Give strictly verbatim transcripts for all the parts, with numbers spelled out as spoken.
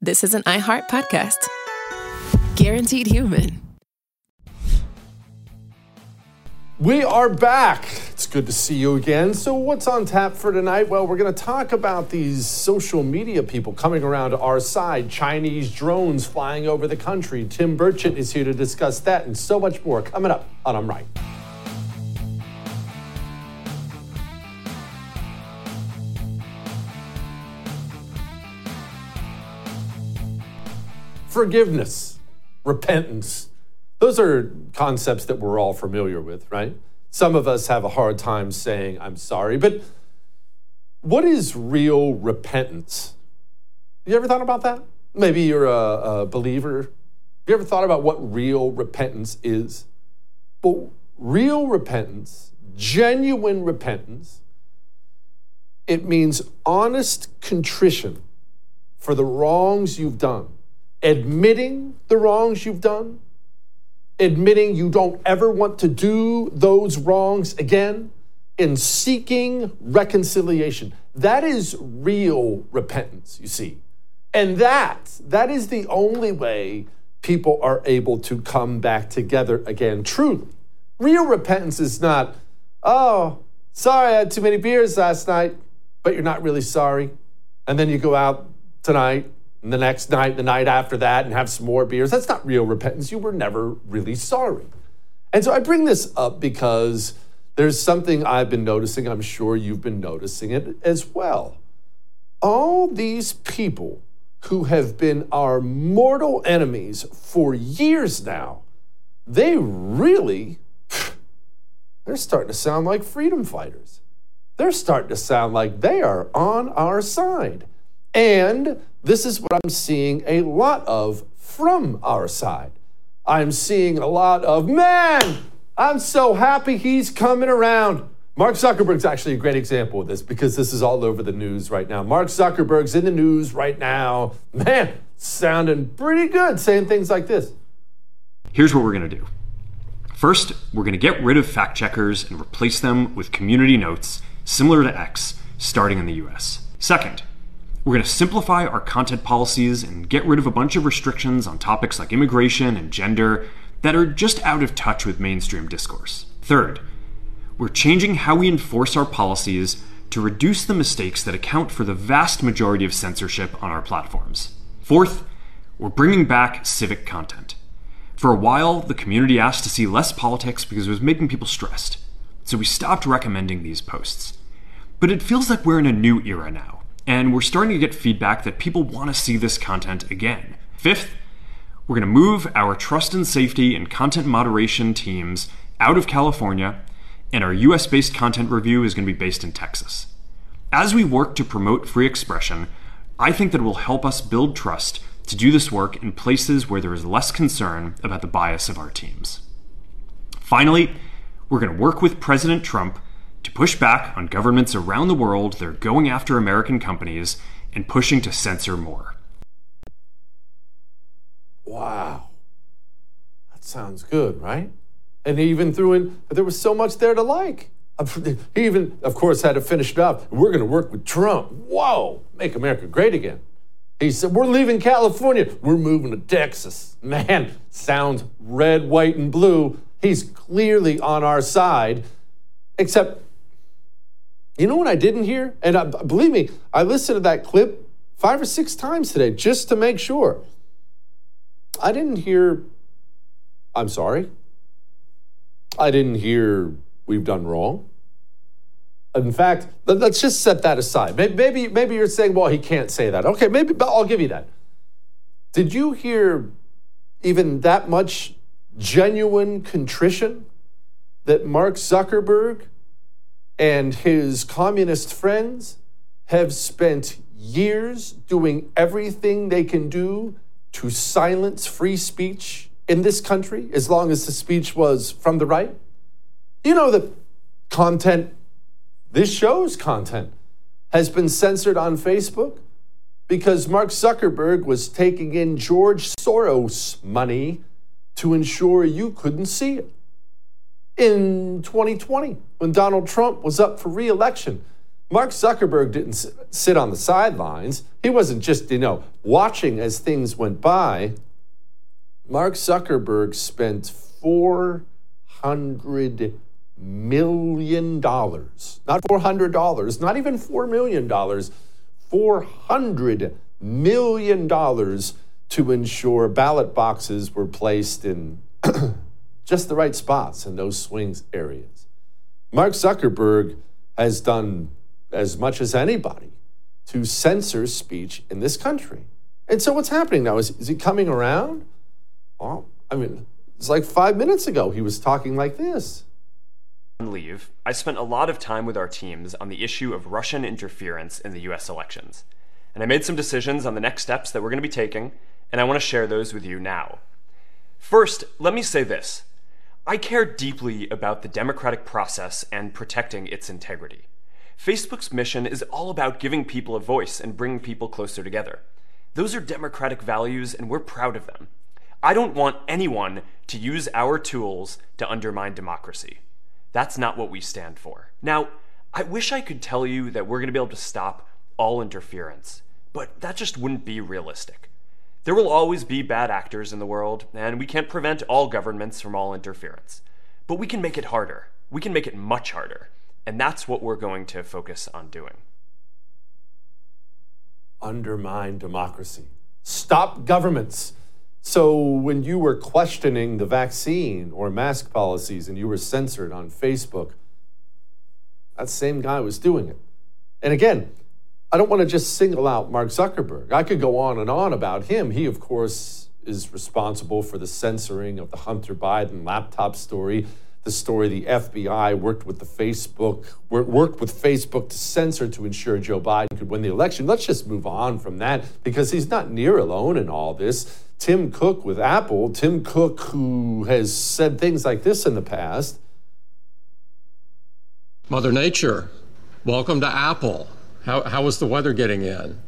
this is an iHeart podcast. Guaranteed Human. We are back. It's good to see you again. So what's on tap for tonight? Well, we're going to talk about these social media people coming around to our side, Chinese drones flying over the country. Tim Burchett is here to discuss that and so much more coming up on I'm Right. Forgiveness, repentance. Those are concepts that we're all familiar with, right? Some of us have a hard time saying, I'm sorry, but what is real repentance? You ever thought about that? Maybe you're a, a believer. Have you ever thought about what real repentance is? Well, real repentance, genuine repentance, it means honest contrition for the wrongs you've done, admitting the wrongs you've done, admitting you don't ever want to do those wrongs again, and seeking reconciliation. That is real repentance, you see. And that, that is the only way people are able to come back together again, truly. Real repentance is not, oh, sorry, I had too many beers last night, but you're not really sorry. And then you go out tonight, and the next night, the night after that, and have some more beers. That's not real repentance. You were never really sorry. And so I bring this up because there's something I've been noticing. I'm sure you've been noticing it as well. All these people who have been our mortal enemies for years now, they really, they're starting to sound like freedom fighters. They're starting to sound like they are on our side. And this is what I'm seeing a lot of from our side. I'm seeing a lot of, man, I'm so happy he's coming around. Mark Zuckerberg's actually a great example of this because this is all over the news right now. Mark Zuckerberg's in the news right now. Man, sounding pretty good saying things like this. Here's what we're going to do. First, we're going to get rid of fact checkers and replace them with community notes similar to X, starting in the U S. Second, we're going to simplify our content policies and get rid of a bunch of restrictions on topics like immigration and gender that are just out of touch with mainstream discourse. Third, we're changing how we enforce our policies to reduce the mistakes that account for the vast majority of censorship on our platforms. Fourth, we're bringing back civic content. For a while, the community asked to see less politics because it was making people stressed, so we stopped recommending these posts. But it feels like we're in a new era now. And we're starting to get feedback that people want to see this content again. Fifth, we're going to move our trust and safety and content moderation teams out of California, and our U S-based content review is going to be based in Texas. As we work to promote free expression, I think that it will help us build trust to do this work in places where there is less concern about the bias of our teams. Finally, we're going to work with President Trump to push back on governments around the world that are going after American companies and pushing to censor more. Wow. That sounds good, right? And he even threw in, there was so much there to like. He even, of course, had to finish it up. We're going to work with Trump. Whoa, make America great again. He said, we're leaving California. We're moving to Texas. Man, sounds red, white, and blue. He's clearly on our side, except, you know what I didn't hear? And I, believe me, I listened to that clip five or six times today just to make sure. I didn't hear, I'm sorry. I didn't hear we've done wrong. In fact, let's just set that aside. Maybe, maybe you're saying, well, he can't say that. Okay, maybe, but I'll give you that. Did you hear even that much genuine contrition that Mark Zuckerberg and his communist friends have spent years doing everything they can do to silence free speech in this country, as long as the speech was from the right? You know that content, this show's content, has been censored on Facebook because Mark Zuckerberg was taking in George Soros money to ensure you couldn't see it. In twenty twenty, when Donald Trump was up for re-election, Mark Zuckerberg didn't s- sit on the sidelines. He wasn't just, you know, watching as things went by. Mark Zuckerberg spent four hundred million dollars, not four hundred dollars, not even four million dollars, four hundred million dollars to ensure ballot boxes were placed in just the right spots in those swing areas. Mark Zuckerberg has done as much as anybody to censor speech in this country. And so what's happening now? Is, is he coming around? Well, I mean, it's like five minutes ago he was talking like this. On leave, I spent a lot of time with our teams on the issue of Russian interference in the U S elections. And I made some decisions on the next steps that we're going to be taking, and I want to share those with you now. First, let me say this. I care deeply about the democratic process and protecting its integrity. Facebook's mission is all about giving people a voice and bringing people closer together. Those are democratic values, and we're proud of them. I don't want anyone to use our tools to undermine democracy. That's not what we stand for. Now, I wish I could tell you that we're going to be able to stop all interference, but that just wouldn't be realistic. There will always be bad actors in the world, and we can't prevent all governments from all interference. But we can make it harder. We can make it much harder. And that's what we're going to focus on doing. Undermine democracy. Stop governments. So when you were questioning the vaccine or mask policies and you were censored on Facebook, that same guy was doing it. And again, I don't want to just single out Mark Zuckerberg. I could go on and on about him. He, of course, is responsible for the censoring of the Hunter Biden laptop story. The story the F B I worked with the Facebook worked with Facebook to censor to ensure Joe Biden could win the election. Let's just move on from that because he's not near alone in all this. Tim Cook with Apple, Tim Cook, who has said things like this in the past. Mother Nature, welcome to Apple. How how is the weather getting in?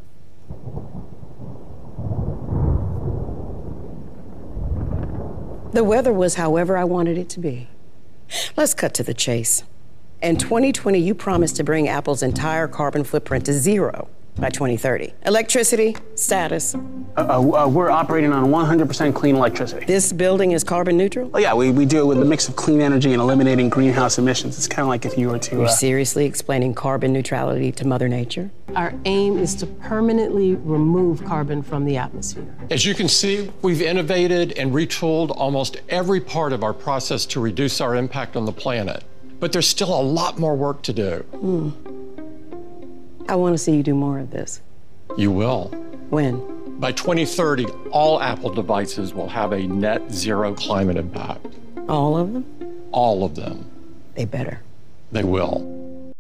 The weather was however I wanted it to be. Let's cut to the chase. In twenty twenty, you promised to bring Apple's entire carbon footprint to zero by twenty thirty. Electricity, status. Uh, uh, we're operating on one hundred percent clean electricity. This building is carbon neutral? Oh, yeah, we, we do it with a mix of clean energy and eliminating greenhouse emissions. It's kind of like if you were to... You're uh, seriously explaining carbon neutrality to Mother Nature? Our aim is to permanently remove carbon from the atmosphere. As you can see, we've innovated and retooled almost every part of our process to reduce our impact on the planet. But there's still a lot more work to do. Hmm. I want to see you do more of this. You will. When? By twenty thirty, all Apple devices will have a net zero climate impact. All of them? All of them. They better. They will.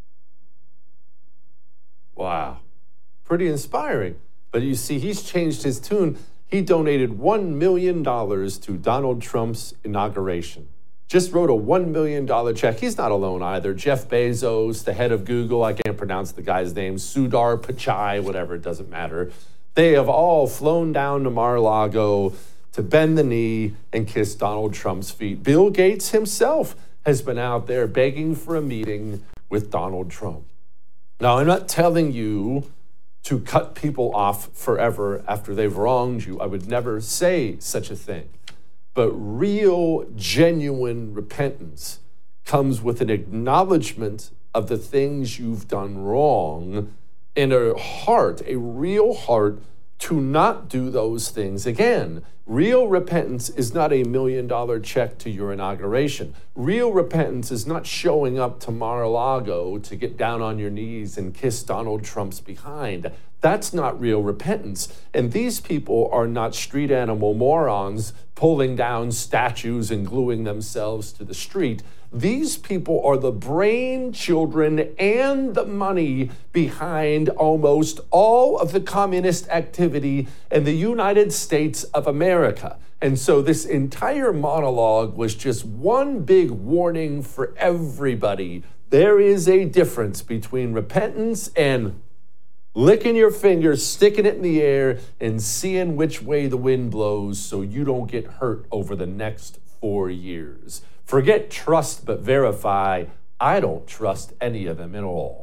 Wow. Pretty inspiring. But you see, he's changed his tune. He donated one million dollars to Donald Trump's inauguration. Just wrote a one million dollars check. He's not alone either. Jeff Bezos, the head of Google, I can't pronounce the guy's name, Sundar Pichai, whatever, it doesn't matter. They have all flown down to Mar-a-Lago to bend the knee and kiss Donald Trump's feet. Bill Gates himself has been out there begging for a meeting with Donald Trump. Now, I'm not telling you to cut people off forever after they've wronged you. I would never say such a thing. But real, genuine repentance comes with an acknowledgement of the things you've done wrong and a heart, a real heart, to not do those things again. Real repentance is not a million dollar check to your inauguration. Real repentance is not showing up to Mar-a-Lago to get down on your knees and kiss Donald Trump's behind. That's not real repentance. And these people are not street animal morons pulling down statues and gluing themselves to the street. These people are the brain children and the money behind almost all of the communist activity in the United States of America. And so this entire monologue was just one big warning for everybody. There is a difference between repentance and licking your fingers, sticking it in the air, and seeing which way the wind blows so you don't get hurt over the next four years. Forget trust but verify. I don't trust any of them at all.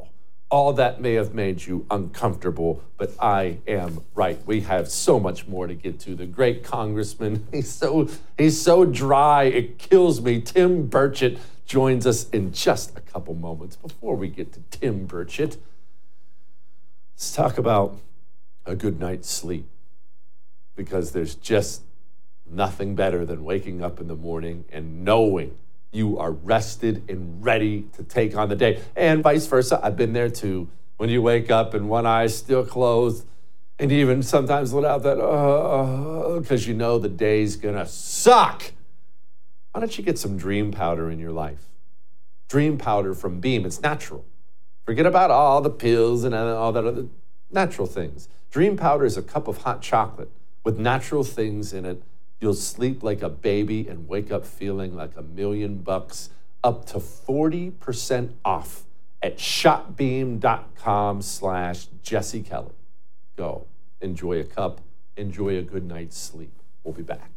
all that may have made you uncomfortable, but I am right. We have so much more to get to. The great congressman, he's so he's so dry, it kills me. Tim Burchett joins us in just a couple moments. Before we get to Tim Burchett, let's talk about a good night's sleep, because there's just nothing better than waking up in the morning and knowing you are rested and ready to take on the day. And vice versa. I've been there too. When you wake up and one eye's still closed, and even sometimes let out that, uh, because you know the day's gonna suck. Why don't you get some Dream Powder in your life? Dream Powder from Beam. It's natural. Forget about all the pills and all that other natural things. Dream Powder is a cup of hot chocolate with natural things in it. You'll sleep like a baby and wake up feeling like a million bucks. Up to forty percent off at shopbeam.com slash Jesse Kelly. Go. Enjoy a cup. Enjoy a good night's sleep. We'll be back.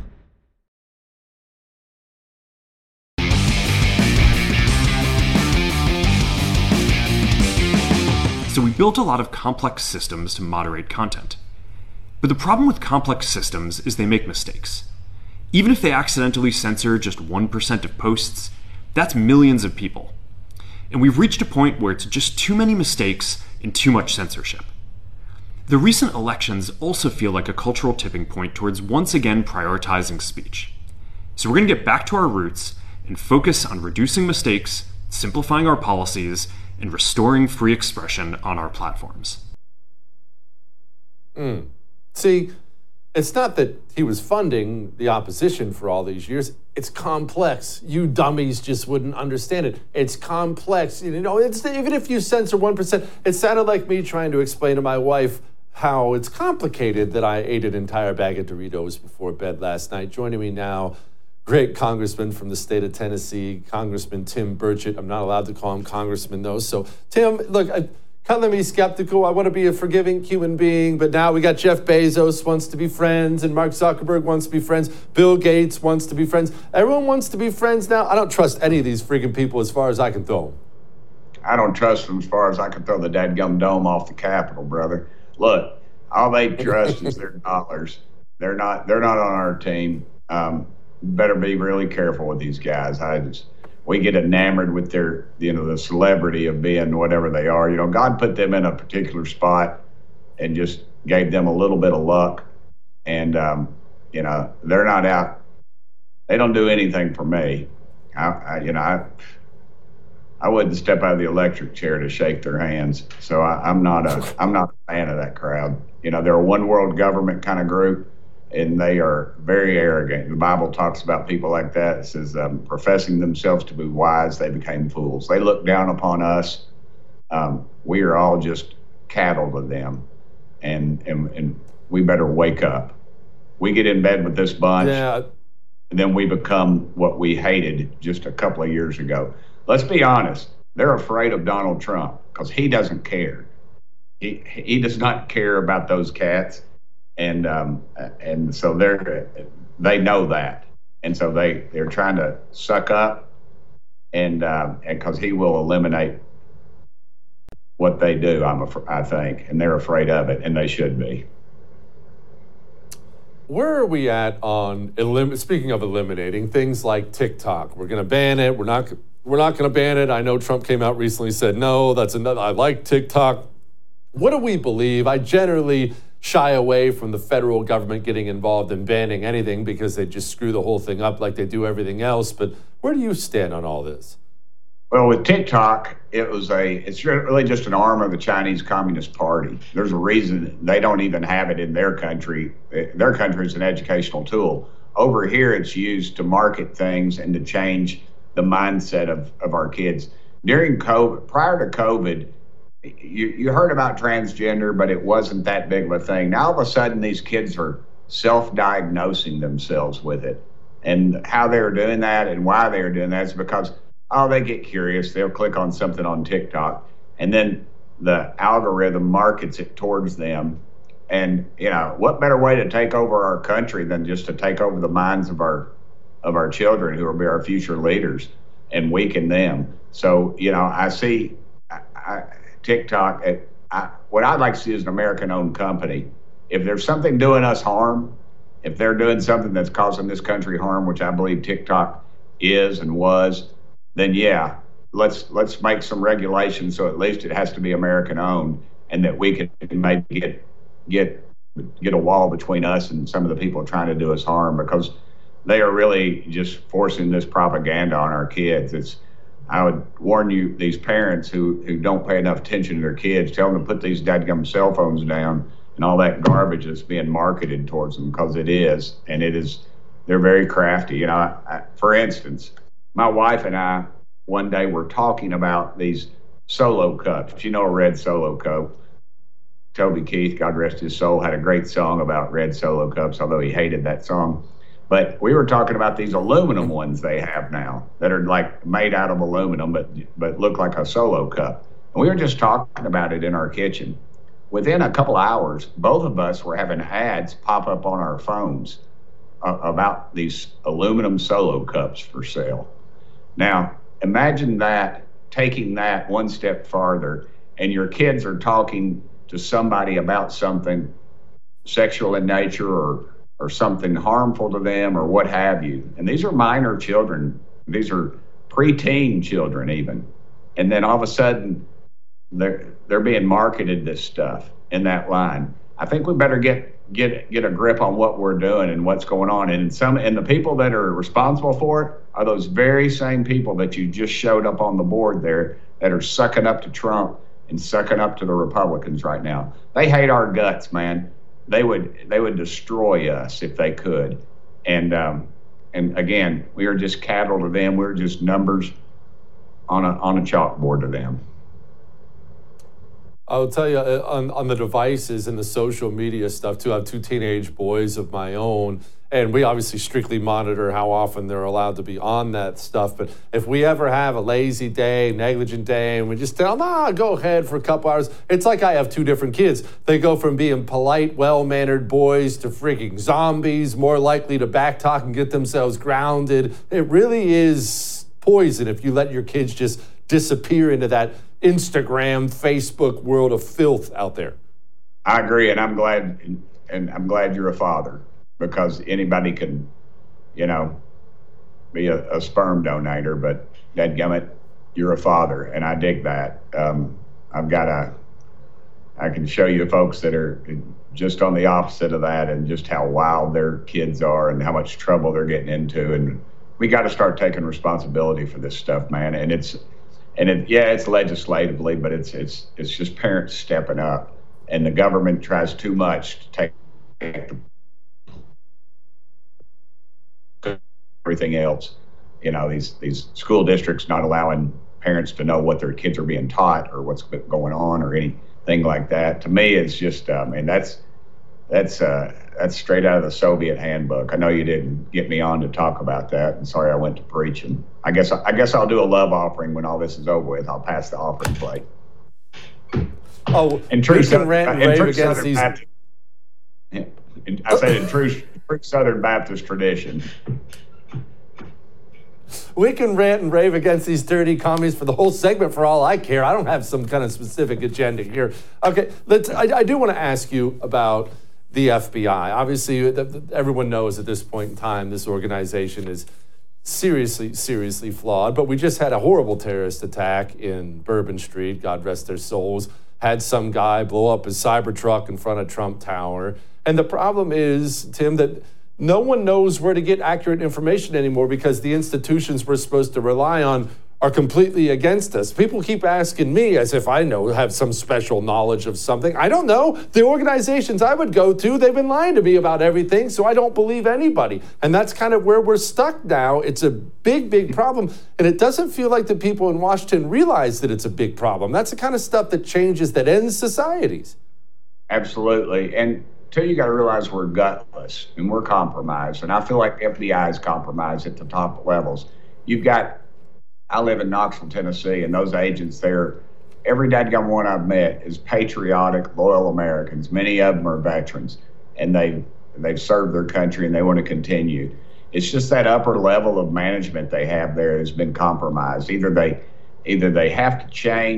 So we built a lot of complex systems to moderate content. But the problem with complex systems is they make mistakes. Even if they accidentally censor just one percent of posts, that's millions of people. And we've reached a point where it's just too many mistakes and too much censorship. The recent elections also feel like a cultural tipping point towards once again prioritizing speech. So we're going to get back to our roots and focus on reducing mistakes, simplifying our policies, and restoring free expression on our platforms. Mm. See, it's not that he was funding the opposition for all these years. It's complex. You dummies just wouldn't understand it. It's complex. You know, it's even if you censor one percent, it sounded like me trying to explain to my wife how it's complicated that I ate an entire bag of Doritos before bed last night. Joining me now, great congressman from the state of Tennessee, Congressman Tim Burchett. I'm not allowed to call him congressman, though. So, Tim, look, I, color me skeptical. I want to be a forgiving human being, but now we got Jeff Bezos wants to be friends, and Mark Zuckerberg wants to be friends. Bill Gates wants to be friends. Everyone wants to be friends now. I don't trust any of these freaking people as far as I can throw them. I don't trust them as far as I can throw the dadgum dome off the Capitol, brother. Look, all they trust is their dollars. They're not. They're not on our team. Um, better be really careful with these guys. I just. We get enamored with their, you know, the celebrity of being whatever they are. You know, God put them in a particular spot and just gave them a little bit of luck. And, um, you know, they're not out. They don't do anything for me. I, I you know, I, I wouldn't step out of the electric chair to shake their hands. So I, I'm not a, I'm not a fan of that crowd. You know, they're a one world government kind of group. And they are very arrogant. The Bible talks about people like that. It says, um, professing themselves to be wise, they became fools. They look down upon us. Um, we are all just cattle to them. And, and and we better wake up. We get in bed with this bunch, Yeah. and then we become what we hated just a couple of years ago. Let's be honest. They're afraid of Donald Trump because he doesn't care. He he does not care about those cats. And um, and so they're they know that, and so they they're trying to suck up, and um, and because he will eliminate what they do, I'm af- I think, and they're afraid of it, and they should be. Where are we at on elim- speaking of eliminating things like TikTok? We're going to ban it. We're not. We're not going to ban it. I know Trump came out recently and said no. That's another. I like TikTok. What do we believe? I generally shy away from the federal government getting involved in banning anything because they just screw the whole thing up like they do everything else. But where do you stand on all this? Well, with TikTok, it was a, it's really just an arm of the Chinese Communist Party. There's a reason they don't even have it in their country. Their country is an educational tool. Over here, it's used to market things and to change the mindset of, of our kids. During COVID, prior to COVID, You, you heard about transgender, but it wasn't that big of a thing. Now, all of a sudden, these kids are self-diagnosing themselves with it. And how they're doing that and why they're doing that is because, oh, they get curious. They'll click on something on TikTok, and then the algorithm markets it towards them. And, you know, what better way to take over our country than just to take over the minds of our of our children who will be our future leaders and weaken them? So, you know, I see... I, I, TikTok, it, I, what I'd like to see is an American-owned company. If there's something doing us harm, if they're doing something that's causing this country harm, which I believe TikTok is and was, then yeah, let's let's make some regulations so at least it has to be American-owned, and that we can maybe get get get a wall between us and some of the people trying to do us harm, because they are really just forcing this propaganda on our kids. It's I would warn you, these parents who, who don't pay enough attention to their kids, tell them to put these dadgum cell phones down and all that garbage that's being marketed towards them, because it is, and it is, they're very crafty. You know, I, I, for instance, my wife and I one day were talking about these Solo cups. You know, a red Solo cup. Toby Keith, God rest his soul, had a great song about red Solo cups, although he hated that song. But we were talking about these aluminum ones they have now that are like made out of aluminum, but but look like a Solo cup. And we were just talking about it in our kitchen. Within a couple hours, both of us were having ads pop up on our phones uh, about these aluminum Solo cups for sale. Now, imagine that, taking that one step farther, and your kids are talking to somebody about something sexual in nature or or something harmful to them or what have you. And these are minor children. These are preteen children even. And then all of a sudden, they're they're being marketed this stuff in that line. I think we better get get get a grip on what we're doing and what's going on. And some and the people that are responsible for it are those very same people that you just showed up on the board there that are sucking up to Trump and sucking up to the Republicans right now. They hate our guts, man. They would they would destroy us if they could. And um, and again, we are just cattle to them. We're just numbers on a on a chalkboard to them. I'll tell you, on, on the devices and the social media stuff, too, I have two teenage boys of my own, and we obviously strictly monitor how often they're allowed to be on that stuff. But if we ever have a lazy day, negligent day, and we just tell them, ah, go ahead for a couple hours, it's like I have two different kids. They go from being polite, well-mannered boys to freaking zombies, more likely to backtalk and get themselves grounded. It really is poison if you let your kids just disappear into that Instagram, Facebook world of filth out there. I agree, and I'm glad, and I'm glad you're a father, because anybody can, you know, be a, a sperm donator, but dadgummit, you're a father, and I dig that. Um, I've got a, I can show you folks that are just on the opposite of that, and just how wild their kids are and how much trouble they're getting into, and we got to start taking responsibility for this stuff, man. And it's, and it, yeah, it's legislatively, but it's it's it's just parents stepping up, and the government tries too much to take, take everything else. You know, these these school districts not allowing parents to know what their kids are being taught or what's going on or anything like that. To me, it's just, um, and that's that's uh, that's straight out of the Soviet handbook. I know you didn't get me on to talk about that, and sorry I went to preaching. I guess I guess I'll do a love offering when all this is over with. I'll pass the offering plate. Oh, and true we can rant and rave against Southern these. Baptist, I said in true, true Southern Baptist tradition. We can rant and rave against these dirty commies for the whole segment for all I care. I don't have some kind of specific agenda here. Okay, let's. I, I do want to ask you about the F B I. Obviously, the, the, everyone knows at this point in time this organization is seriously, seriously flawed. But we just had a horrible terrorist attack in Bourbon Street, God rest their souls. Had some guy blow up his Cybertruck in front of Trump Tower. And the problem is, Tim, that no one knows where to get accurate information anymore because the institutions we're supposed to rely on are completely against us. People keep asking me as if I know, have some special knowledge of something. I don't know. The organizations I would go to, they've been lying to me about everything, so I don't believe anybody. And that's kind of where we're stuck now. It's a big, big problem. And it doesn't feel like the people in Washington realize that it's a big problem. That's the kind of stuff that changes, that ends societies. Absolutely. And too, you got to realize we're gutless and we're compromised. And I feel like the F B I is compromised at the top levels. You've got, I live in Knoxville, Tennessee, and those agents there, every dadgum one I've met is patriotic, loyal Americans. Many of them are veterans, and they've, they've served their country and they want to continue. It's just that upper level of management they have there has been compromised. Either they, either they have to change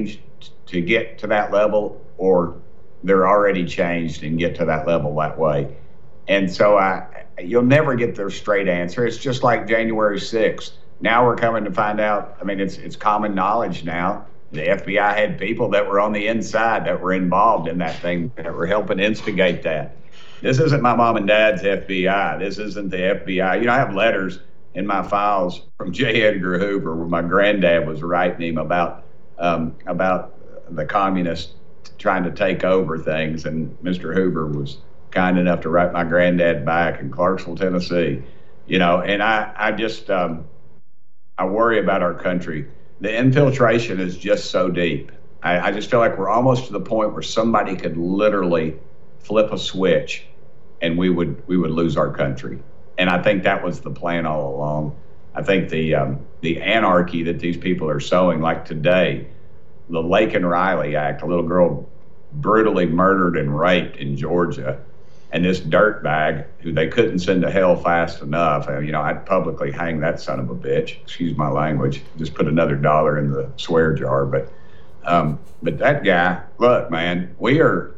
to get to that level, or they're already changed and get to that level that way. And so I, you'll never get the straight answer. It's just like January sixth. Now we're coming to find out, I mean, it's it's common knowledge now. The F B I had people that were on the inside that were involved in that thing, that were helping instigate that. This isn't my mom and dad's F B I. This isn't the F B I. You know, I have letters in my files from J. Edgar Hoover where my granddad was writing him about um, about the communists trying to take over things, and Mister Hoover was kind enough to write my granddad back in Clarksville, Tennessee. You know, and I, I just, um, I worry about our country. The infiltration is just so deep. I, I just feel like we're almost to the point where somebody could literally flip a switch and we would we would lose our country. And I think that was the plan all along. I think the um, the anarchy that these people are sowing, like today, the Laken Riley Act, a little girl brutally murdered and raped in Georgia, and this dirtbag who they couldn't send to hell fast enough. And, you know, I'd publicly hang that son of a bitch. Excuse my language. Just put another dollar in the swear jar. But, um, but that guy, look, man, we are.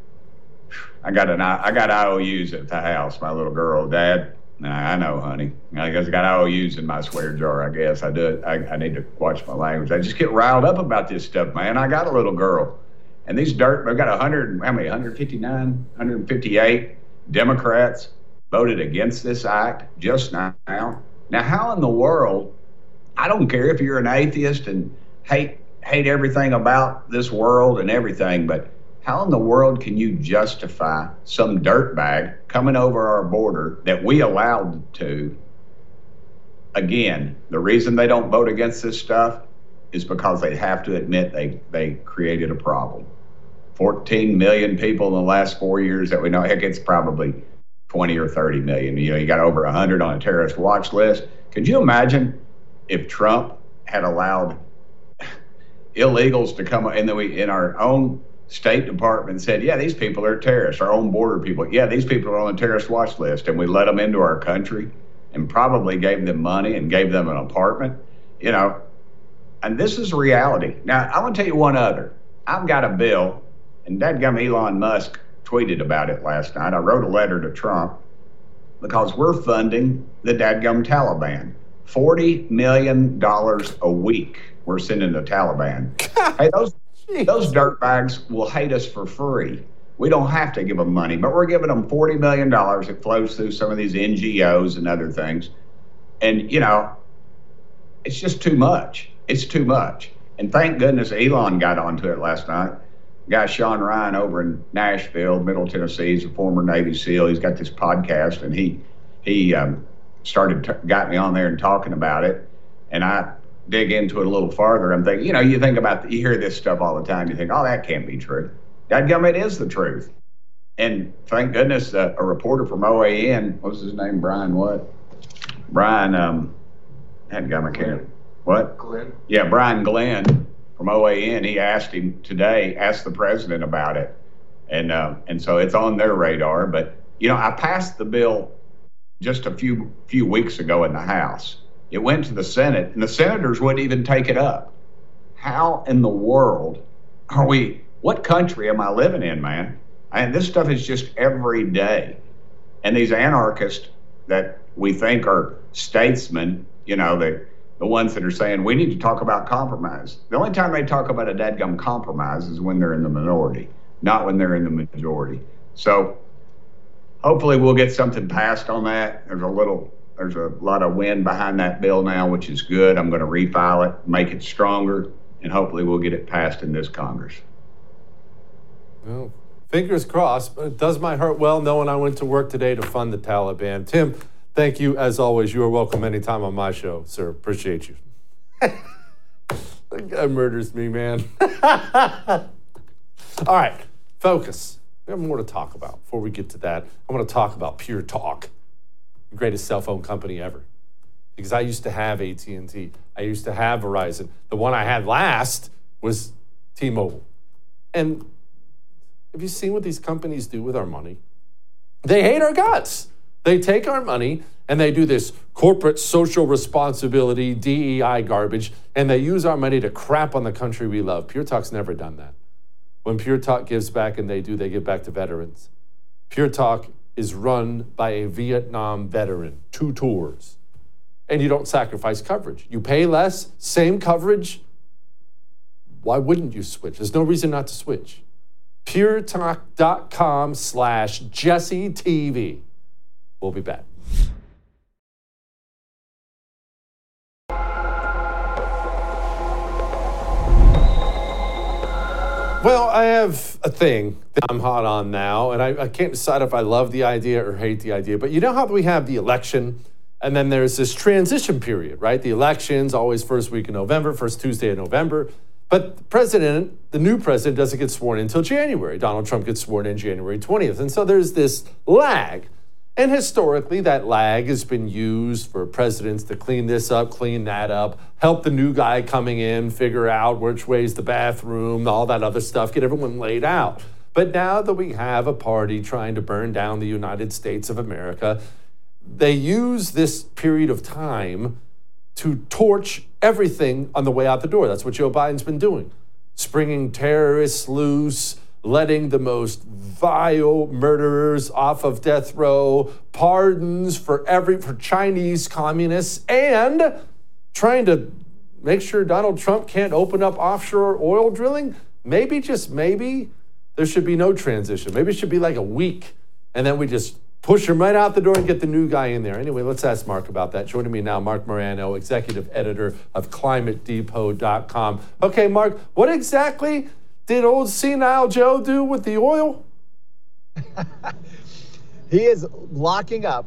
I got an I got I O Us at the house. My little girl, Dad. Nah, I know, honey. I guess I got I O Us in my swear jar. I guess I do it. I, I need to watch my language. I just get riled up about this stuff, man. I got a little girl. And these dirt, I've got one hundred, how many, one fifty-nine, one fifty-eight Democrats voted against this act just now. Now, how in the world, I don't care if you're an atheist and hate hate everything about this world and everything, but how in the world can you justify some dirtbag coming over our border that we allowed to? Again, the reason they don't vote against this stuff is because they have to admit they, they created a problem. fourteen million people in the last four years that we know. Heck, it's probably twenty or thirty million. You know, you got over one hundred on a terrorist watch list. Could you imagine if Trump had allowed illegals to come, and then we, in our own State Department said, yeah, these people are terrorists, our own border people. Yeah, these people are on the terrorist watch list, and we let them into our country and probably gave them money and gave them an apartment, you know. And this is reality. Now, I want to tell you one other. I've got a bill, and dadgum Elon Musk tweeted about it last night. I wrote a letter to Trump because we're funding the dadgum Taliban. forty million dollars a week we're sending the Taliban. Hey, those, those dirtbags will hate us for free. We don't have to give them money, but we're giving them forty million dollars. It flows through some of these N G Os and other things. And, you know, it's just too much. It's too much. And thank goodness Elon got onto it last night. Guy Sean Ryan over in Nashville, Middle Tennessee, he's a former Navy SEAL. He's got this podcast, and he he um, started t- got me on there and talking about it. And I dig into it a little farther. I'm thinking, you know, you think about, the, you hear this stuff all the time. You think, oh, that can't be true. Dadgum, it is the truth. And thank goodness uh, a reporter from O A N, what was his name, Brian what? Brian, um, dadgum, I can't. What? Glenn. Yeah, Brian Glenn from O A N. He asked him today, asked the president about it. And uh, and so it's on their radar. But, you know, I passed the bill just a few few weeks ago in the House. It went to the Senate, and the senators wouldn't even take it up. How in the world are we, what country am I living in, man? And this stuff is just every day. And these anarchists that we think are statesmen, you know, the, the ones that are saying we need to talk about compromise. The only time they talk about a dadgum compromise is when they're in the minority, not when they're in the majority. So hopefully we'll get something passed on that. There's a little, there's a lot of wind behind that bill now, which is good. I'm going to refile it, make it stronger, and hopefully we'll get it passed in this Congress. Well, fingers crossed. But it does my heart well knowing I went to work today to fund the Taliban. Tim, thank you as always. You are welcome anytime on my show, sir. Appreciate you. That guy murders me, man. All right, focus. We have more to talk about. Before we get to that, I want to talk about Pure Talk, the greatest cell phone company ever. Because I used to have A T and T. I used to have Verizon. The one I had last was T-Mobile. And have you seen what these companies do with our money? They hate our guts. They take our money And they do this corporate social responsibility, D E I garbage, and they use our money to crap on the country we love. Pure Talk's never done that. When Pure Talk gives back, and they do, they give back to veterans. Pure Talk is run by a Vietnam veteran, two tours. And you don't sacrifice coverage. You pay less, same coverage. Why wouldn't you switch? There's no reason not to switch. puretalk.com slash Jesse TV. We'll be back. Well, I have a thing that I'm hot on now, and I, I can't decide if I love the idea or hate the idea. But you know how we have the election, and then there's this transition period, right? The election's always first week of November, first Tuesday of November. But the president, the new president, doesn't get sworn in until January. Donald Trump gets sworn in January twentieth. And so there's this lag. And historically, that lag has been used for presidents to clean this up, clean that up, help the new guy coming in figure out which way's the bathroom, all that other stuff, get everyone laid out. But now that we have a party trying to burn down the United States of America, they use this period of time to torch everything on the way out the door. That's what Joe Biden's been doing. Springing terrorists loose, letting the most vile murderers off of death row, pardons for every for Chinese communists, and trying to make sure Donald Trump can't open up offshore oil drilling. Maybe, just maybe, there should be no transition. Maybe it should be like a week, and then we just push him right out the door and get the new guy in there. Anyway, let's ask Mark about that. Joining me now, Mark Morano, executive editor of climate depot dot com. Okay, Mark, what exactly did old senile Joe do with the oil? He is locking up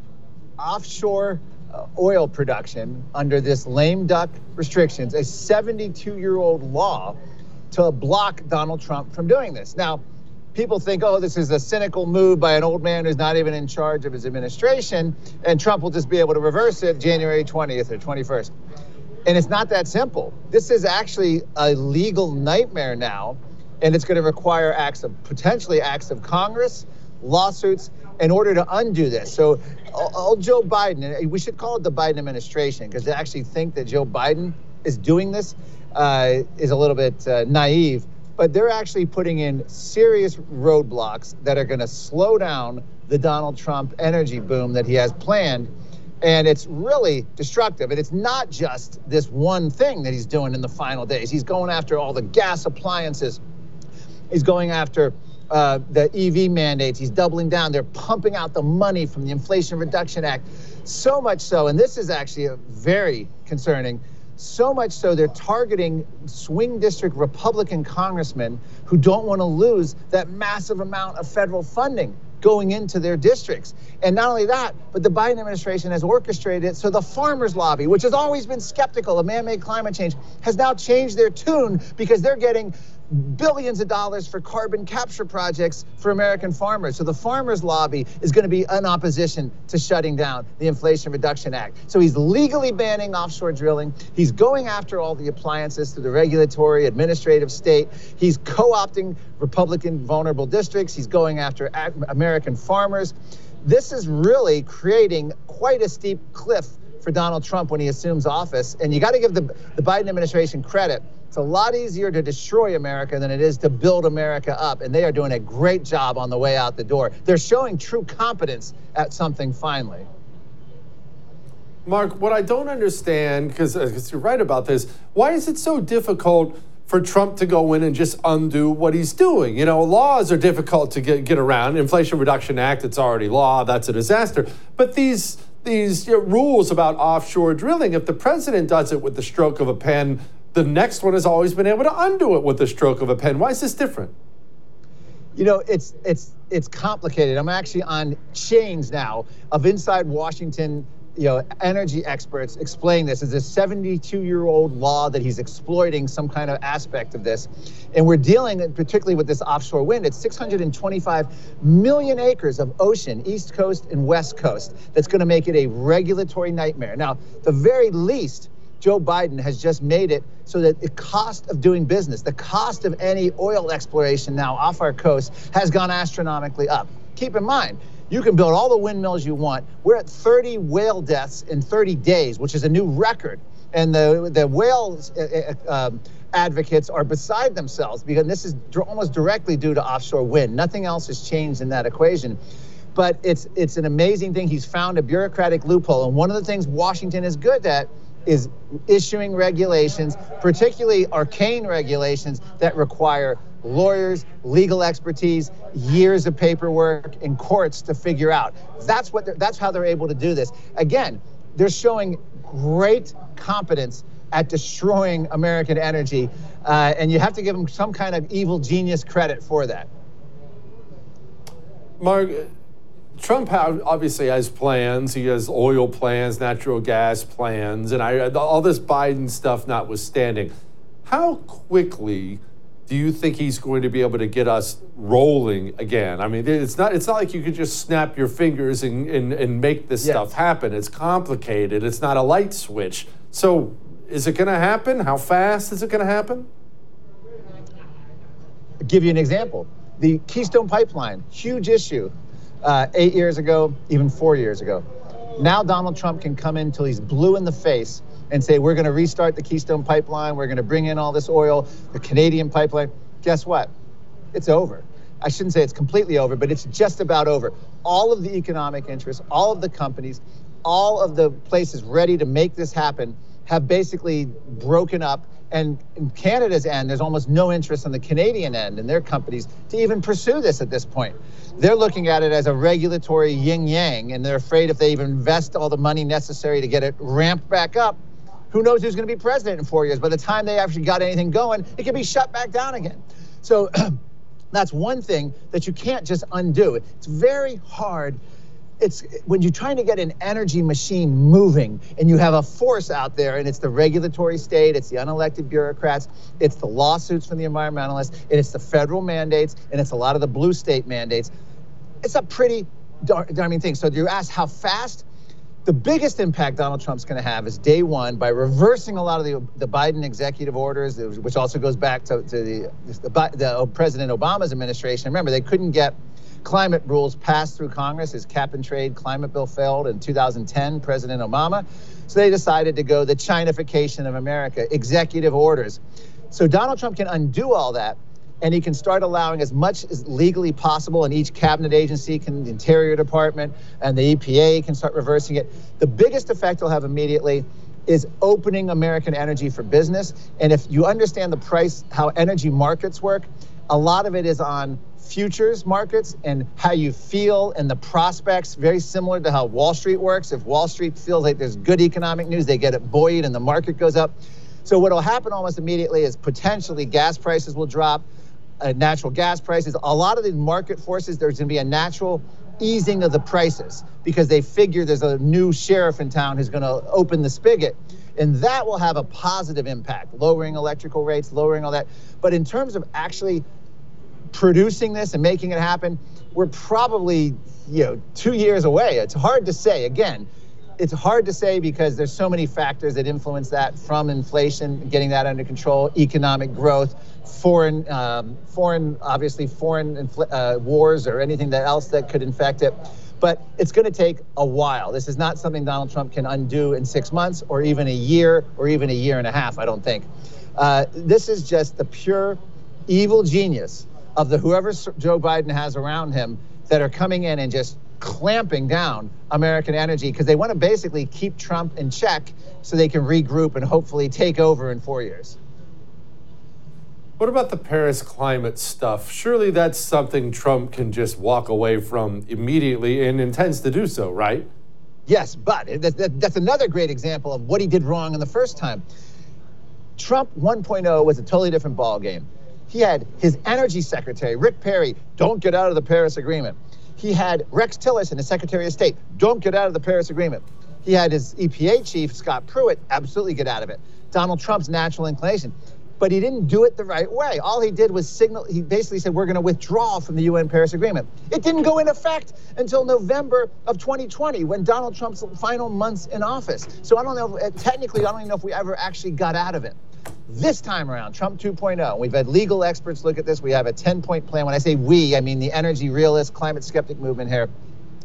offshore uh, oil production under this lame duck restrictions, a seventy-two-year-old law to block Donald Trump from doing this. Now, people think, oh, this is a cynical move by an old man who's not even in charge of his administration, and Trump will just be able to reverse it January twentieth or twenty-first. And it's not that simple. This is actually a legal nightmare now, and it's going to require acts of, potentially acts of Congress, lawsuits, in order to undo this. So old Joe Biden, and we should call it the Biden administration, because to actually think that Joe Biden is doing this uh, is a little bit uh, naive. But they're actually putting in serious roadblocks that are going to slow down the Donald Trump energy boom that he has planned. And it's really destructive. And it's not just this one thing that he's doing in the final days. He's going after all the gas appliances. He's going after uh, the E V mandates. He's doubling down. They're pumping out the money from the Inflation Reduction Act. So much so, and this is actually a very concerning, so much so they're targeting swing district Republican congressmen who don't want to lose that massive amount of federal funding going into their districts. And not only that, but the Biden administration has orchestrated it so the farmers lobby, which has always been skeptical of man-made climate change, has now changed their tune because they're getting billions of dollars for carbon capture projects for American farmers. So the farmers lobby is going to be in opposition to shutting down the Inflation Reduction Act. So he's legally banning offshore drilling. He's going after all the appliances through the regulatory, administrative state. He's co-opting Republican vulnerable districts. He's going after American farmers. This is really creating quite a steep cliff for Donald Trump when he assumes office. And you got to give the, the Biden administration credit. It's a lot easier to destroy America than it is to build America up. And they are doing a great job on the way out the door. They're showing true competence at something finally. Mark, what I don't understand, because you're right about this, why is it so difficult for Trump to go in and just undo what he's doing? You know, laws are difficult to get, get around. Inflation Reduction Act, it's already law. That's a disaster. But these these you know, rules about offshore drilling, if the president does it with the stroke of a pen, the next one has always been able to undo it with the stroke of a pen. Why is this different? You know, it's it's it's complicated. I'm actually on chains now of inside Washington, you know, energy experts explain this as a seventy-two-year-old law that he's exploiting some kind of aspect of this. And we're dealing particularly with this offshore wind. It's six hundred twenty-five million acres of ocean, East Coast and West Coast, that's going to make it a regulatory nightmare. Now, the very least, Joe Biden has just made it so that the cost of doing business, the cost of any oil exploration now off our coast has gone astronomically up. Keep in mind, You can build all the windmills you want. We're at thirty whale deaths in thirty days, which is a new record. And the, the whale uh, uh, advocates are beside themselves because this is dr- almost directly due to offshore wind. Nothing else has changed in that equation. But it's it's an amazing thing. He's found a bureaucratic loophole. And one of the things Washington is good at is issuing regulations, particularly arcane regulations that require lawyers, legal expertise, years of paperwork in courts to figure out. That's what that's how they're able to do this. Again, they're showing great competence at destroying American energy, uh, and you have to give them some kind of evil genius credit for that. Mark, Trump obviously has plans. He has oil plans, natural gas plans, and I, all this Biden stuff notwithstanding. How quickly do you think he's going to be able to get us rolling again? I mean, it's not it's not like you could just snap your fingers and, and, and make this yes. stuff happen. It's complicated. It's not a light switch. So is it going to happen? How fast is it going to happen? I'll give you an example. The Keystone Pipeline, huge issue uh, eight years ago, even four years ago. Now Donald Trump can come in till he's blue in the face and say, we're going to restart the Keystone Pipeline. We're going to bring in all this oil, the Canadian pipeline. Guess what? It's over. I shouldn't say it's completely over, but it's just about over. All of the economic interests, all of the companies, all of the places ready to make this happen have basically broken up. And in Canada's end, there's almost no interest on the Canadian end and their companies to even pursue this at this point. They're looking at it as a regulatory yin-yang, and they're afraid if they even invest all the money necessary to get it ramped back up, who knows who's going to be president in four years. By the time they actually got anything going, it can be shut back down again. So that's one thing that you can't just undo. It's very hard. It's when you're trying to get an energy machine moving and you have a force out there, and it's the regulatory state, it's the unelected bureaucrats, it's the lawsuits from the environmentalists, and it's the federal mandates, and it's a lot of the blue state mandates. It's a pretty dar- darning thing. So you ask how fast? The biggest impact Donald Trump's going to have is day one by reversing a lot of the, the Biden executive orders, which also goes back to, to the, the, the President Obama's administration. Remember, they couldn't get climate rules passed through Congress. His cap and trade climate bill failed in two thousand ten, President Obama. So they decided to go the Chinification of America, executive orders. So Donald Trump can undo all that, and he can start allowing as much as legally possible, and each cabinet agency can, the Interior Department and the E P A can start reversing it. The biggest effect he'll have immediately is opening American energy for business. And if you understand the price, how energy markets work, a lot of it is on futures markets and how you feel and the prospects, very similar to how Wall Street works. If Wall Street feels like there's good economic news, they get it buoyed and the market goes up. So what will happen almost immediately is potentially gas prices will drop, uh, natural gas prices. A lot of the market forces, there's going to be a natural easing of the prices because they figure there's a new sheriff in town who's going to open the spigot. And that will have a positive impact, lowering electrical rates, lowering all that. But in terms of actually producing this and making it happen, we're probably, you know, two years away. It's hard to say. Again, it's hard to say because there's so many factors that influence that, from inflation, getting that under control, economic growth, foreign, um, foreign, obviously foreign infl- uh, wars or anything that else that could infect it. But it's going to take a while. This is not something Donald Trump can undo in six months or even a year or even a year and a half, I don't think. Uh, this is just the pure evil genius of the whoever Joe Biden has around him that are coming in and just clamping down American energy because they want to basically keep Trump in check so they can regroup and hopefully take over in four years. What about the Paris climate stuff? Surely that's something Trump can just walk away from immediately and intends to do so, right? Yes, but that's another great example of what he did wrong in the first time. Trump one point oh was a totally different ballgame. He had his energy secretary, Rick Perry, don't get out of the Paris Agreement. He had Rex Tillerson, his Secretary of State, don't get out of the Paris Agreement. He had his E P A chief, Scott Pruitt, absolutely get out of it. Donald Trump's natural inclination. But he didn't do it the right way. All he did was signal, he basically said, we're going to withdraw from the U N Paris Agreement. It didn't go into effect until November of twenty twenty, when Donald Trump's final months in office. So I don't know, technically, I don't even know if we ever actually got out of it. This time around, Trump two point oh, we've had legal experts look at this. We have a ten-point plan. When I say we, I mean the energy realist, climate skeptic movement here.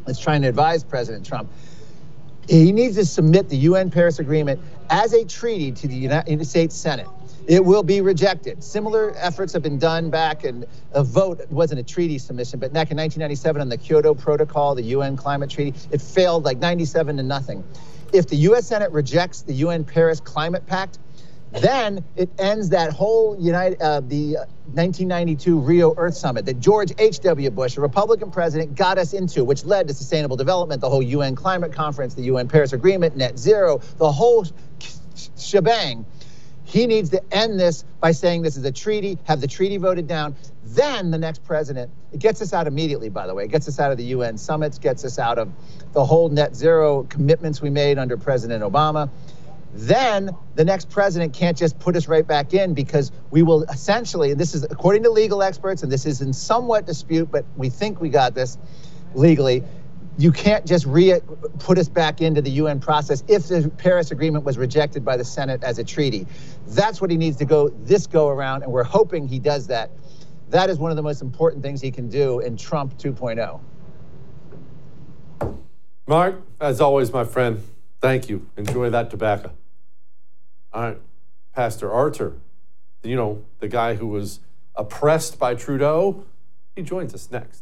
is trying to advise President Trump. He needs to submit the U N Paris Agreement as a treaty to the United States Senate. It will be rejected. Similar efforts have been done back, and a vote wasn't a treaty submission, but back in nineteen ninety-seven on the Kyoto Protocol, the U N Climate Treaty, it failed like ninety-seven to nothing. If the U S Senate rejects the U N Paris Climate Pact, then it ends that whole United, uh, the nineteen ninety-two Rio Earth Summit that George H W Bush, a Republican president, got us into, which led to sustainable development, the whole U N Climate Conference, the U N Paris Agreement, net zero, the whole shebang. He needs to end this by saying this is a treaty, have the treaty voted down. Then the next president, it gets us out immediately, by the way. It gets us out of the U N summits, gets us out of the whole net zero commitments we made under President Obama. Then the next president can't just put us right back in, because we will essentially, this is according to legal experts, and this is in somewhat dispute, but we think we got this legally. You can't just re put us back into the U N process if the Paris Agreement was rejected by the Senate as a treaty. That's what he needs to go this go around, and we're hoping he does that. That is one of the most important things he can do in Trump two point oh. Mark, as always, my friend, thank you. Enjoy that tobacco. All right, Pastor Artur, you know, the guy who was oppressed by Trudeau, he joins us next.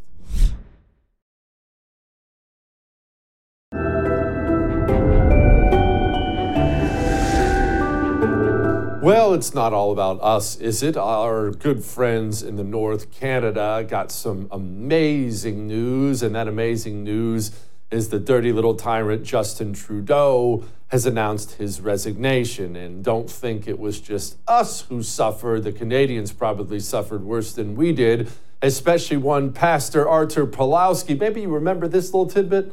Well, it's not all about us, is it? Our good friends in the North, Canada, got some amazing news, and that amazing news is the dirty little tyrant Justin Trudeau has announced his resignation. And don't think it was just us who suffered. The Canadians probably suffered worse than we did, especially one Pastor Artur Pawlowski. Maybe you remember this little tidbit?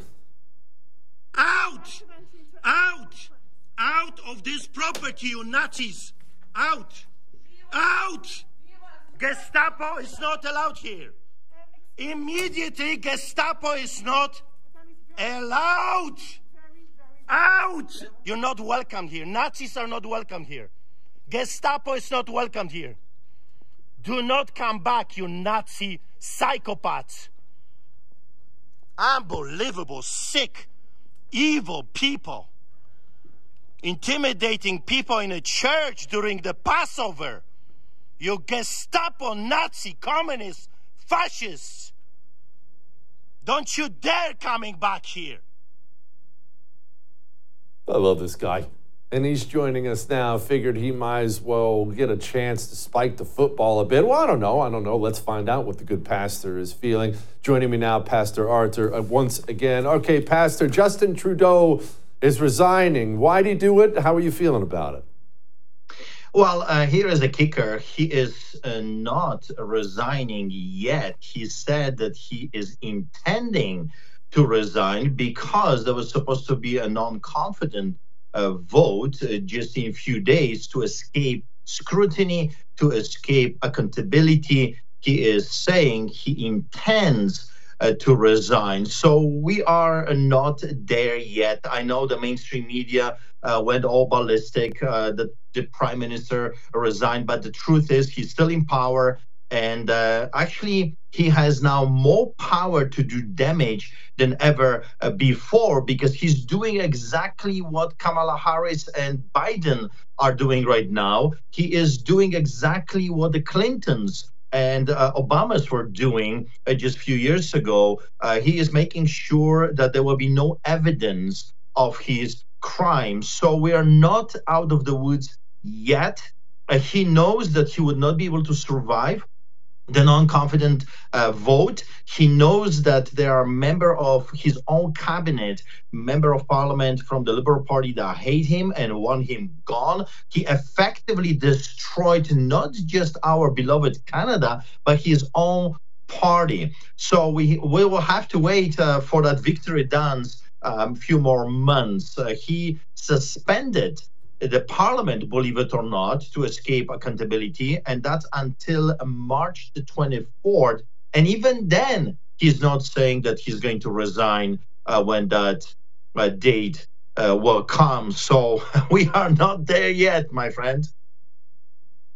Out! Out! Out of this property, you Nazis! Out! Out! Gestapo is not allowed here. Immediately, Gestapo is not allowed. Out! You're not welcome here. Nazis are not welcome here. Gestapo is not welcome here. Do not come back, you Nazi psychopaths. Unbelievable, sick, evil people. Intimidating people in a church during the Passover. You Gestapo, Nazi, communists, fascists. Don't you dare coming back here. I love this guy. And he's joining us now. Figured he might as well get a chance to spike the football a bit. Well, I don't know. I don't know. Let's find out what the good pastor is feeling. Joining me now, Pastor Artur, uh, once again. Okay, Pastor, Justin Trudeau is resigning. Why did he do it? How are you feeling about it? Well, uh, here is a kicker. He is uh, not resigning yet. He said that he is intending to resign because there was supposed to be a non-confident uh, vote uh, just in a few days to escape scrutiny, to escape accountability. He is saying he intends Uh, to resign. So we are uh, not there yet. I know the mainstream media uh, went all ballistic, uh, that the prime minister resigned, but the truth is he's still in power. And uh, actually, he has now more power to do damage than ever uh, before, because he's doing exactly what Kamala Harris and Biden are doing right now. He is doing exactly what the Clintons and uh, Obama's were doing uh, just a few years ago. Uh, he is making sure that there will be no evidence of his crimes. So we are not out of the woods yet. Uh, he knows that he would not be able to survive the non-confident uh, vote. He knows that there are members of his own cabinet, member of parliament from the Liberal Party that hate him and want him gone. He effectively destroyed not just our beloved Canada, but his own party. So we, we will have to wait uh, for that victory dance a um, few more months. Uh, he suspended the parliament, believe it or not, to escape accountability, and that's until March the twenty-fourth. And even then, he's not saying that he's going to resign uh, when that uh, date uh, will come. So we are not there yet, my friend.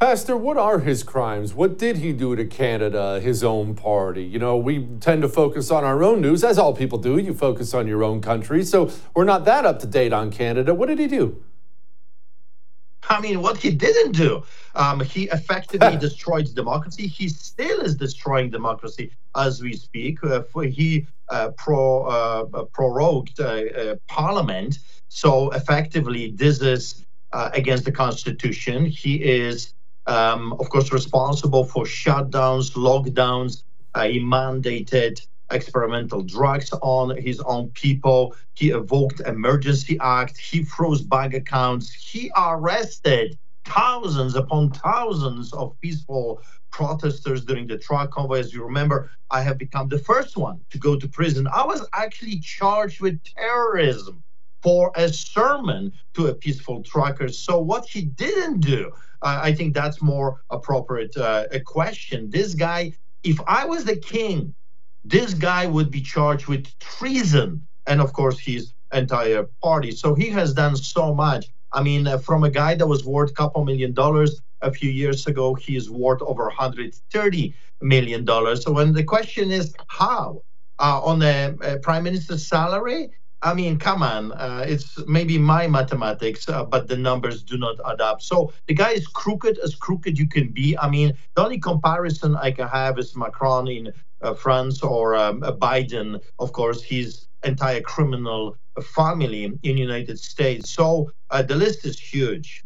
Pastor, what are his crimes? What did he do to Canada, his own party? You know, we tend to focus on our own news, as all people do. You focus on your own country. So we're not that up to date on Canada. What did he do? I mean, what he didn't do, um, he effectively destroyed democracy. He still is destroying democracy as we speak. Uh, for he uh, pro, uh, prorogued uh, uh, parliament. So effectively, this is uh, against the Constitution. He is, um, of course, responsible for shutdowns, lockdowns. Uh, he mandated experimental drugs on his own people. He evoked Emergency Act. He froze bank accounts. He arrested thousands upon thousands of peaceful protesters during the truck convoy. As you remember, I have become the first one to go to prison. I was actually charged with terrorism for a sermon to a peaceful trucker. So what he didn't do, uh, I think that's more appropriate uh, a question. This guy, if I was the king, this guy would be charged with treason, and of course his entire party. So he has done so much. I mean, uh, from a guy that was worth a couple million dollars a few years ago, he is worth over one hundred thirty million dollars. So when the question is how, uh, on a, a prime minister's salary, I mean, come on, uh, it's maybe my mathematics, uh, but the numbers do not add up. So the guy is crooked as crooked you can be. I mean, the only comparison I can have is Macron in uh, France or um, uh, Biden, of course, his entire criminal family in the United States. So uh, the list is huge.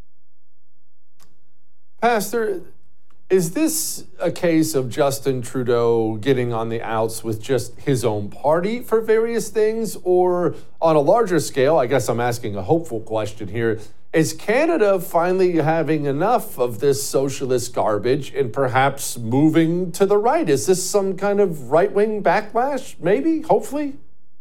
Pastor, is this a case of Justin Trudeau getting on the outs with just his own party for various things? Or on a larger scale, I guess I'm asking a hopeful question here, is Canada finally having enough of this socialist garbage and perhaps moving to the right? Is this some kind of right-wing backlash, maybe, hopefully?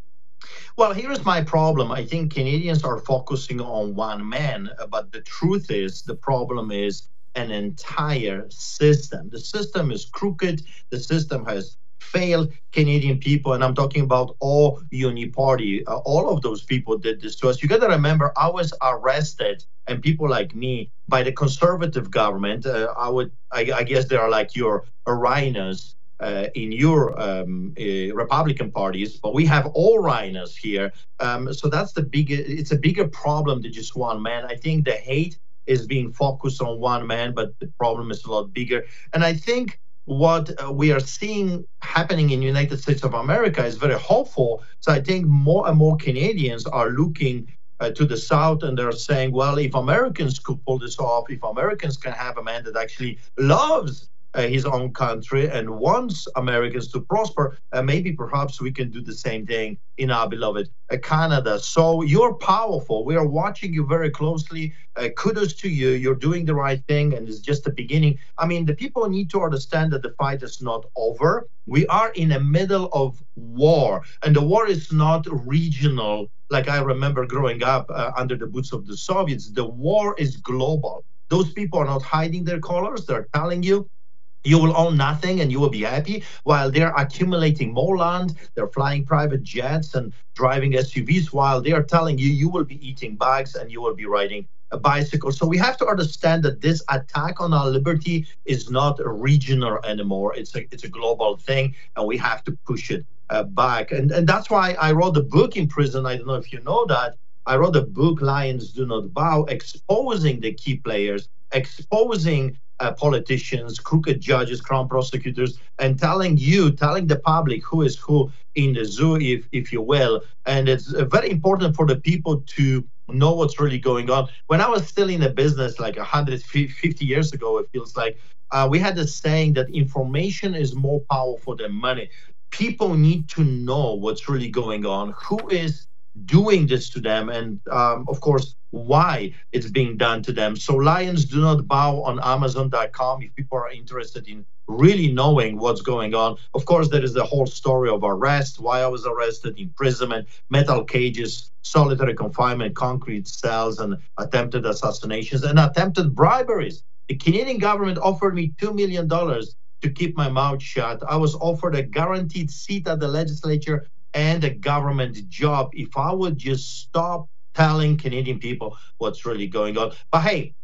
Well, here's my problem. I think Canadians are focusing on one man, but the truth is, the problem is an entire system. The system is crooked. The system has failed Canadian people, and I'm talking about all Uni-Party. Uh, all of those people did this to us. You got to remember, I was arrested, and people like me, by the Conservative government. Uh, I would, I, I guess, they are like your rhinos uh, in your um, uh, Republican parties, but we have all rhinos here. Um, so that's the big. It's a bigger problem than just one man. I think the hate is being focused on one man, but the problem is a lot bigger. And I think what uh, we are seeing happening in the United States of America is very hopeful. So I think more and more Canadians are looking uh, to the South, and they're saying, well, if Americans could pull this off, if Americans can have a man that actually loves uh, his own country and wants Americans to prosper, uh, maybe perhaps we can do the same thing in our beloved uh, Canada. So you're powerful. We are watching you very closely. Uh, kudos to you. You're doing the right thing, and it's just the beginning. I mean, the people need to understand that the fight is not over. We are in the middle of war, and the war is not regional, like I remember growing up uh, under the boots of the Soviets. The war is global. Those people are not hiding their colors. They're telling you, you will own nothing and you will be happy, while they're accumulating more land. They're flying private jets and driving S U Vs, while they are telling you you will be eating bugs and you will be riding a bicycle. So we have to understand that this attack on our liberty is not regional anymore. It's a it's a global thing, and we have to push it uh, back. And and that's why I wrote the book in prison. I don't know if you know that. I wrote a book, Lions Do Not Bow, exposing the key players, exposing Uh, politicians, crooked judges, crown prosecutors, and telling you, telling the public who is who in the zoo, if if you will. And it's uh, very important for the people to know what's really going on. When I was still in the business, like one hundred fifty years ago, it feels like, uh, we had this saying that information is more powerful than money. People need to know what's really going on, who is doing this to them, and um, of course, why it's being done to them. So Lions Do Not Bow on Amazon dot com if people are interested in really knowing what's going on. Of course, there is the whole story of arrest, why I was arrested, imprisonment, metal cages, solitary confinement, concrete cells, and attempted assassinations and attempted briberies. The Canadian government offered me two million dollars to keep my mouth shut. I was offered a guaranteed seat at the legislature and a government job if I would just stop telling Canadian people what's really going on. But hey,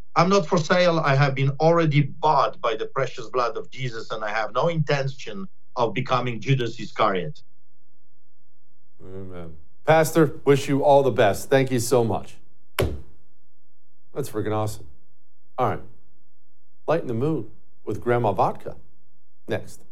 I'm not for sale. I have been already bought by the precious blood of Jesus, and I have no intention of becoming Judas Iscariot. Amen. Pastor, wish you all the best. Thank you so much. That's freaking awesome. All right. Lighten the mood with Grandma Vodka. Next.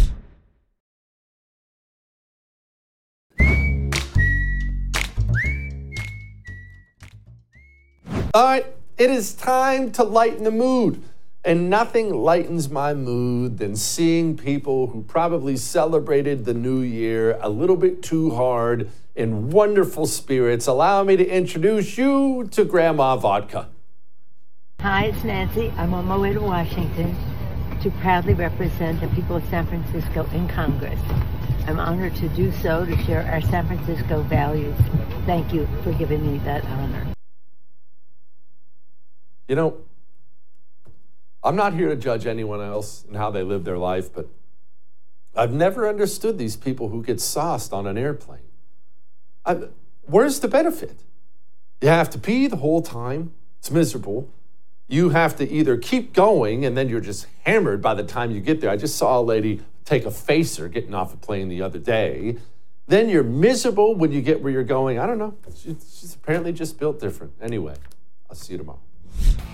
All right. It is time to lighten the mood. And nothing lightens my mood than seeing people who probably celebrated the new year a little bit too hard in wonderful spirits. Allow me to introduce you to Grandma Vodka. Hi, it's Nancy. I'm on my way to Washington to proudly represent the people of San Francisco in Congress. I'm honored to do so, to share our San Francisco values. Thank you for giving me that honor. You know, I'm not here to judge anyone else and how they live their life, but I've never understood these people who get sauced on an airplane. I, where's the benefit? You have to pee the whole time. It's miserable. You have to either keep going and then you're just hammered by the time you get there. I just saw a lady take a facer getting off a plane the other day. Then you're miserable when you get where you're going. I don't know. She's, she's apparently just built different. Anyway, I'll see you tomorrow.